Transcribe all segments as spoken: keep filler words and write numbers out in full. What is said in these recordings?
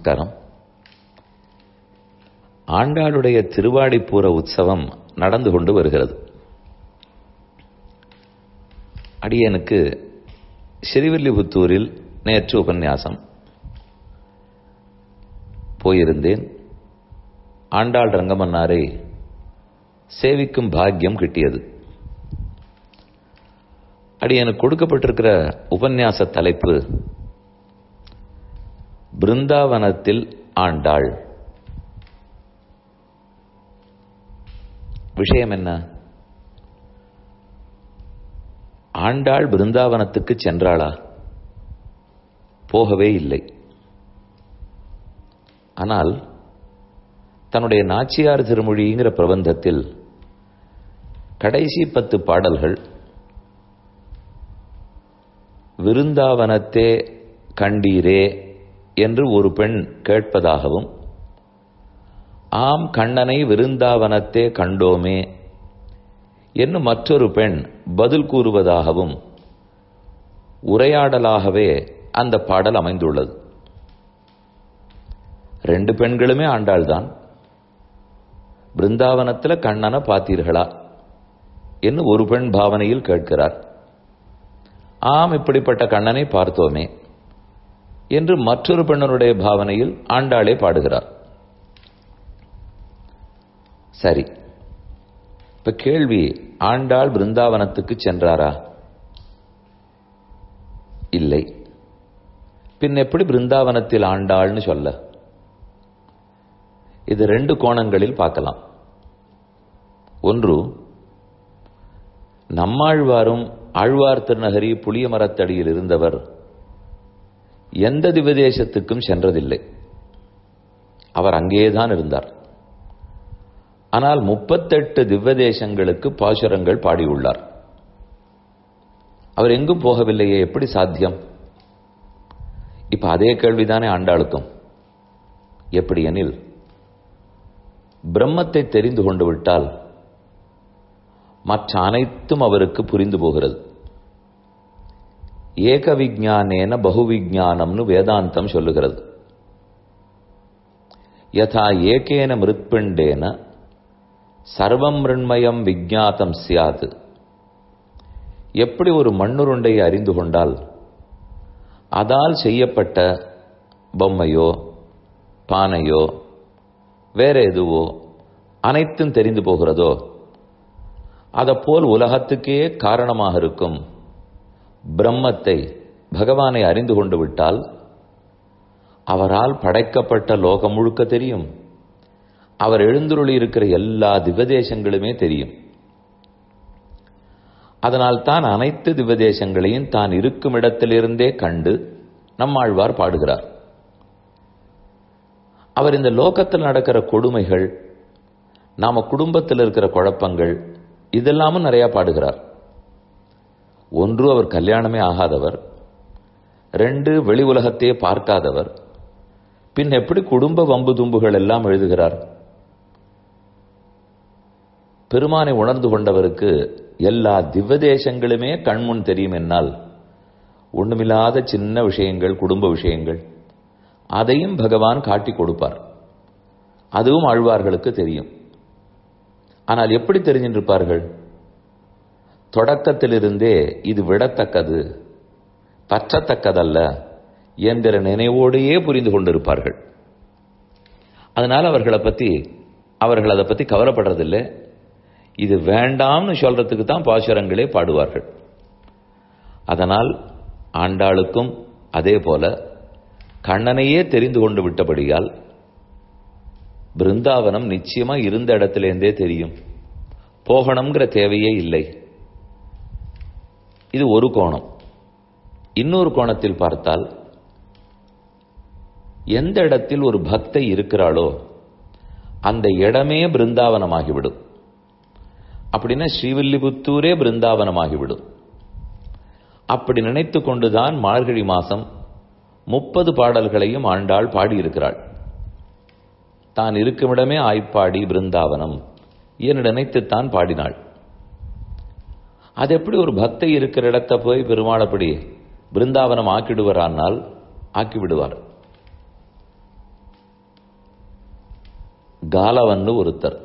நமஸ்காரம். ஆண்டாளுடைய திருவாடிப்பூர உற்சவம் நடந்து கொண்டு வருகிறது. அடியனுக்கு ஸ்ரீவில்லிபுத்தூரில் நேற்று உபன்யாசம் போயிருந்தேன். ஆண்டாள் ரங்கமன்னாரை சேவிக்கும் பாக்கியம் கிட்டியது. அடியனுக்கு கொடுக்கப்பட்டிருக்கிற உபன்யாச தலைப்பு பிருந்தாவனத்தில் ஆண்டாள். விஷயம் என்ன? ஆண்டாள் பிருந்தாவனத்துக்கு சென்றாளா? போகவே இல்லை. ஆனால் தன்னுடைய நாச்சியார் திருமொழிங்கிற பிரபந்தத்தில் கடைசி பத்து பாடல்கள் விருந்தாவனத்தே கண்டீரே என்று ஒரு பெண் கேட்பதாகவும், ஆம் கண்ணனை விருந்தாவனத்தே கண்டோமே என்று மற்றொரு பெண் பதில் கூறுவதாகவும் உரையாடலாகவே அந்த பாடல் அமைந்துள்ளது. ரெண்டு பெண்களுமே ஆண்டாள்தான். பிருந்தாவனத்தில் கண்ணனை பார்த்தீர்களா என்று ஒரு பெண் பாவனையில் கேட்கிறார். ஆம், இப்படிப்பட்ட கண்ணனை பார்த்தோமே என்று மற்றொரு பெண்ணனுடைய பாவனையில் ஆண்டாளே பாடுகிறார். சரி, இப்ப கேள்வி, ஆண்டாள் பிருந்தாவனத்துக்கு சென்றாரா? இல்லை. பின் எப்படி பிருந்தாவனத்தில் ஆண்டாள்னு சொல்ல? இது ரெண்டு கோணங்களில் பார்க்கலாம். ஒன்று, நம்மாழ்வாரும் ஆழ்வார் திருநகரி புளிய மரத்தடியில் இருந்தவர் எந்த திவ்யதேசத்துக்கும் சென்றதில்லை. அவர் அங்கேதான் இருந்தார். ஆனால் முப்பத்தெட்டு திவ்யதேசங்களுக்கு பாசுரங்கள் பாடியுள்ளார். அவர் எங்கும் போகவில்லையே, எப்படி சாத்தியம்? இப்ப அதே கேள்விதானே ஆண்டாளுக்கும். எப்படி எனில், பிரம்மத்தை தெரிந்து கொண்டு விட்டால் மற்ற அனைத்தும் அவருக்கு புரிந்து போகிறது. ஏக விஜானேன பகு விஜானம்னு வேதாந்தம் சொல்லுகிறது. யதா ஏகேன மிருத்பிண்டேன சர்வம் மிருண்மயம் விஜாதம் சியாது. எப்படி ஒரு மண்ணுருண்டையை அறிந்து கொண்டால் அதால் செய்யப்பட்ட பொம்மையோ பானையோ வேற எதுவோ அனைத்தும் தெரிந்து போகிறதோ, அதப்போல் உலகத்துக்கே காரணமாக இருக்கும் பிரம்மத்தை, பகவானை அறிந்து கொண்டு விட்டால் அவரால் படைக்கப்பட்ட லோகம் முழுக்க தெரியும். அவர் எழுந்துருளி இருக்கிற எல்லா திவ்யதேசங்களுமே தெரியும். அதனால் தான் அனைத்து திவ்யதேசங்களையும் தான் இருக்கும் இடத்திலிருந்தே கண்டு நம்மாழ்வார் பாடுகிறார். அவர் இந்த லோகத்தில் நடக்கிற கொடுமைகள், நாம குடும்பத்தில் இருக்கிற குழப்பங்கள், இதெல்லாமும் நிறைய பாடுகிறார். ஒன்று, அவர் கல்யாணமே ஆகாதவர். ரெண்டு, வெளி உலகத்தையே பார்க்காதவர். பின் எப்படி குடும்ப வம்பு தும்புகள் எல்லாம் எழுதுகிறார்? பெருமானை உணர்ந்து கொண்டவருக்கு எல்லா திவ்யதேசங்களுமே கண்முன் தெரியும் என்னால், ஒண்ணுமில்லாத சின்ன விஷயங்கள், குடும்ப விஷயங்கள், அதையும் பகவான் காட்டி கொடுப்பார். அதுவும் ஆழ்வார்களுக்கு தெரியும். ஆனால் எப்படி தெரிஞ்சிருப்பார்கள்? தொடக்கத்திலிருந்தே இது விடத்தக்கது, பற்றத்தக்கதல்ல என்கிற நினைவோடையே புரிந்து கொண்டிருப்பார்கள். அதனால் அவர்களை பத்தி அவர்கள் அதை பத்தி கவலைப்படுறதில்லை. இது வேண்டாம்னு சொல்றதுக்கு தான் பாசுரங்களே பாடுவார்கள். அதனால் ஆண்டாளுக்கும் அதே போல கண்ணனையே தெரிந்து கொண்டு விட்டபடியால் பிருந்தாவனம் நிச்சயமா இருந்த இடத்திலேருந்தே தெரியும். போகணுங்கிற தேவையே இல்லை. இது ஒரு கோணம். இன்னொரு கோணத்தில் பார்த்தால், எந்த இடத்தில் ஒரு பக்தை இருக்கிறாளோ அந்த இடமே பிருந்தாவனமாகிவிடும். அப்படின்னா ஸ்ரீவில்லிபுத்தூரே பிருந்தாவனமாகிவிடும். அப்படி நினைத்து கொண்டுதான் மார்கழி மாசம் முப்பது பாடல்களையும் ஆண்டாள் பாடியிருக்கிறாள். தான் இருக்குமிடமே ஆய்ப்பாடி பிருந்தாவனம் என்று நினைத்துத்தான் பாடினாள். அது எப்படி ஒரு பக்தை இருக்கிற இடத்தை போய் பெருமாளப்படி பிருந்தாவனம் ஆக்கிடுவாரானால் ஆக்கிவிடுவார். காலவன்னு ஒருத்தர்.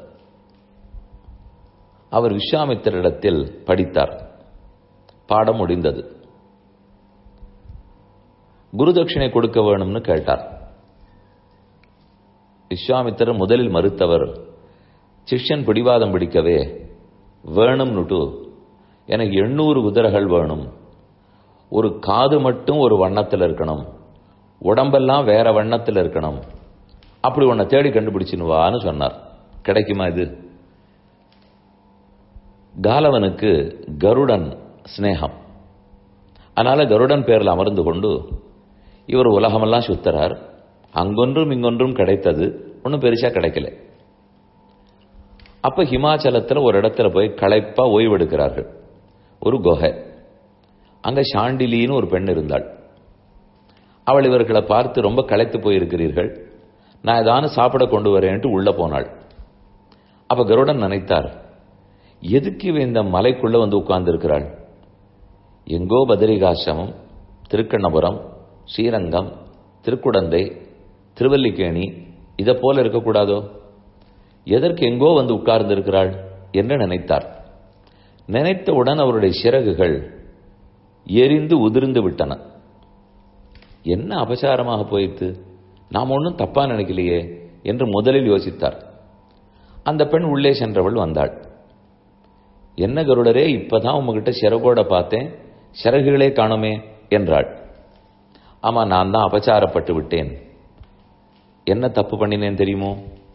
அவர் விஸ்வாமித்திரிடத்தில் படித்தார். பாடம் முடிந்தது. குருதட்சிணை கொடுக்க வேணும்னு கேட்டார். விஸ்வாமித்திரர் முதலில் மறுத்தவர் சிஷ்யன் பிடிவாதம் பிடிக்கவே வேணும்னுட்டு, எனக்கு எண்ணூறு குதிரைகள் வேணும், ஒரு காது மட்டும் ஒரு வண்ணத்தில் இருக்கணும், உடம்பெல்லாம் வேற வண்ணத்தில் இருக்கணும், அப்படி உன்னை தேடி கண்டுபிடிச்சினுவான்னு சொன்னார். கிடைக்குமா இது? காலவனுக்கு கருடன் ஸ்நேகம். அதனால கருடன் பேரில் அமர்ந்து கொண்டு இவர் உலகமெல்லாம் சுத்தறார். அங்கொன்றும் இங்கொன்றும் கிடைத்தது, ஒன்றும் பெருசா கிடைக்கல. அப்ப ஹிமாச்சலத்தில் ஒரு இடத்துல போய் களைப்பா ஓய்வெடுக்கிறார்கள். ஒரு குகை. அங்க சாண்டிலின்னு ஒரு பெண் இருந்தாள். அவள் இவர்களை பார்த்து, ரொம்ப களைத்து போயிருக்கிறீர்கள், நான் ஏதானு சாப்பிட கொண்டு வரேன்ட்டு உள்ள போனாள். அப்ப கருடன் நினைத்தார், எதுக்கு இவ இந்த மலைக்குள்ள வந்து உட்கார்ந்து இருக்கிறாள்? எங்கோ பதரிகாசிரமம், திருக்கண்ணபுரம், ஸ்ரீரங்கம், திருக்குடந்தை, திருவல்லிக்கேணி இதை போல இருக்கக்கூடாதோ? எதற்கு எங்கோ வந்து உட்கார்ந்து இருக்கிறாள் என்று நினைத்தார். நினைத்தவுடன் அவருடைய சிறகுகள் எரிந்து உதிர்ந்து விட்டன. என்ன அபசாரமாக போயிட்டு, நாம் ஒன்றும் தப்பா நினைக்கலையே என்று முதலில் யோசித்தார். அந்த பெண் உள்ளே சென்றவள் வந்தாள். என்ன கருடரே, இப்பதான் உங்ககிட்ட சிறகோட பார்த்தேன், சிறகுகளே காணுமே என்றாள். ஆமா, நான் தான் அபச்சாரப்பட்டு விட்டேன். என்ன தப்பு பண்ணினேன் தெரியுமோ?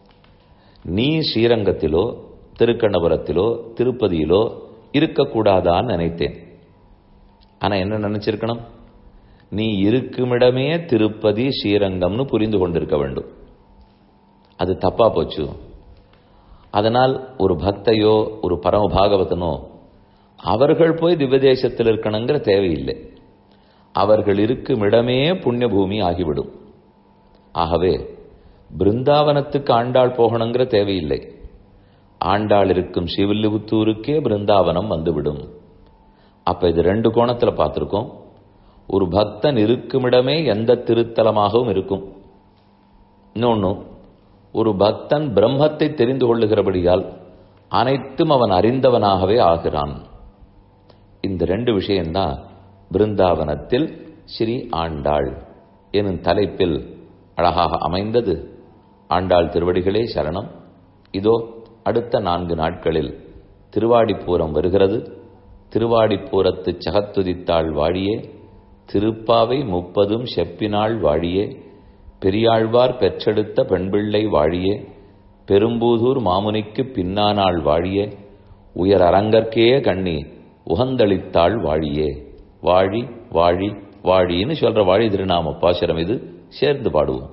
நீ ஸ்ரீரங்கத்திலோ திருக்கண்ணபுரத்திலோ திருப்பதியிலோ இருக்கக்கூடாதான்னு நினைத்தேன். ஆனா என்ன நினைச்சிருக்கணும்? நீ இருக்குமிடமே திருப்பதி ஸ்ரீரங்கம்னு புரிந்து கொண்டிருக்க வேண்டும். அது தப்பா போச்சு. அதனால் ஒரு பக்தையோ ஒரு பரம பாகவதனோ அவர்கள் போய் திவ்யதேசத்தில் இருக்கணுங்கிற தேவையில்லை. அவர்கள் இருக்கும் இடமே புண்ணிய பூமி ஆகிவிடும். ஆகவே பிருந்தாவனத்துக்கு ஆண்டாள் போகணுங்கிற தேவையில்லை. ஆண்டாள் இருக்கும் ஸ்ரீவில்லிபுத்தூருக்கே பிருந்தாவனம் வந்துவிடும். அப்ப இது ரெண்டு கோணத்துல பார்த்திருக்கோம். ஒரு பக்தன் இருக்குமிடமே எந்த திருத்தலமாகவும் இருக்கும். இன்னொன்னு, ஒரு பக்தன் பிரம்மத்தை தெரிந்து கொள்ளுகிறபடியால் அனைத்தும் அவன் அறிந்தவனாகவே ஆகிறான். இந்த ரெண்டு விஷயம்தான் பிருந்தாவனத்தில் ஸ்ரீ ஆண்டாள் எனும் தலைப்பில் அழகாக அமைந்தது. ஆண்டாள் திருவடிகளே சரணம். இதோ அடுத்த நான்கு நாட்களில் திருவாடிப்பூரம் வருகிறது. திருவாடிப்பூரத்து சகத்துதித்தாள் வாழியே, திருப்பாவை முப்பதும் செப்பினாள் வாழியே, பெரியாழ்வார் பெற்றெடுத்த பெண்பிள்ளை வாழியே, பெரும்பூதூர் மாமுனிக்கு பின்னானாள் வாழியே, உயர் அரங்கற்கே கண்ணி உகந்தளித்தாள் வாழியே. வாழி வாழி வாழின்னு சொல்ற வாழி திருநாம பாசுரம் இது. சேர்ந்து பாடுவோம்.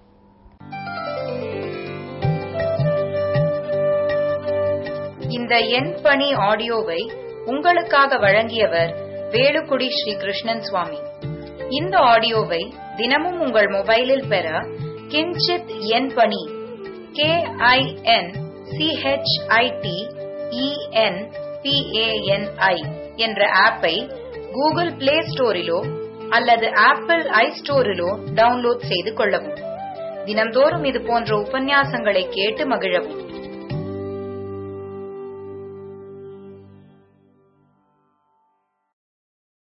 இந்த என் பணி ஆடியோவை உங்களுக்காக வழங்கியவர் வேலுக்குடி ஸ்ரீ கிருஷ்ணன் சுவாமி. இந்த ஆடியோவை தினமும் உங்கள் மொபைலில் பெற கிஞ்சித் என் பணி கே ஐ என் சிஹெச்ஐடி இஎன் பிஏஎன்ஐ என்ற ஆப்பை கூகுள் பிளே ஸ்டோரிலோ அல்லது ஆப்பிள் ஐ ஸ்டோரிலோ டவுன்லோட் செய்து கொள்ளவும். தினம்தோறும் இது போன்ற உபன்யாசங்களை கேட்டு மகிழவும்.